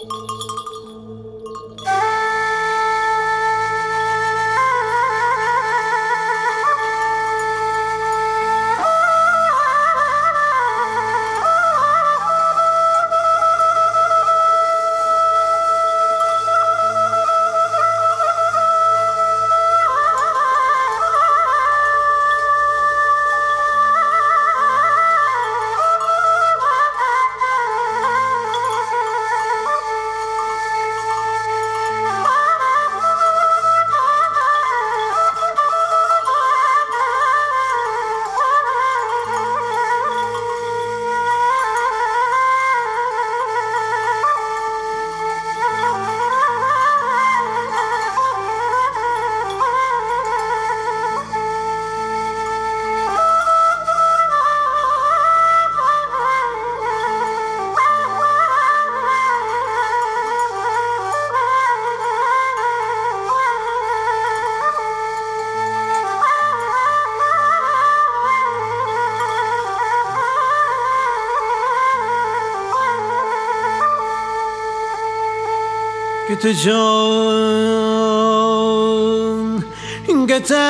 Gete can, gete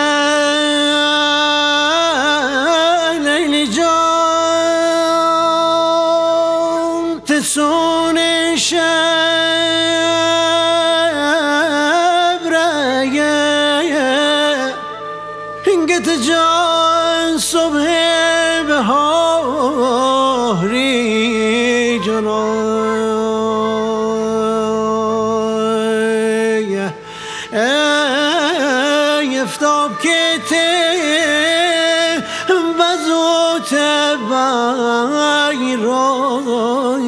Leyli can, te sone şebreye, gete can صبح بهاری جنان افتاب که ته بزوت بایرای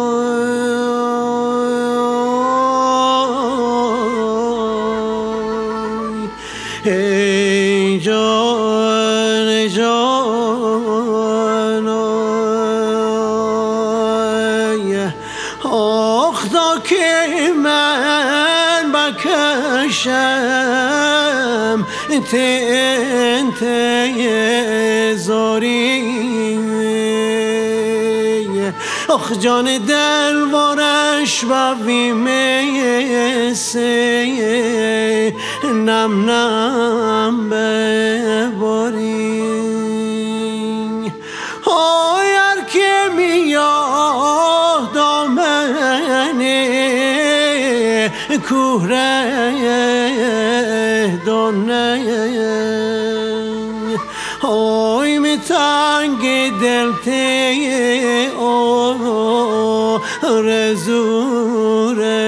جنان ای جان ای جان آخ تا که من بکشم انت زاری آخ جان دلوارش بوی میسه نم نم بباری آی هر که میاد آمنه کوره دانه آی می تنگ دلته رزور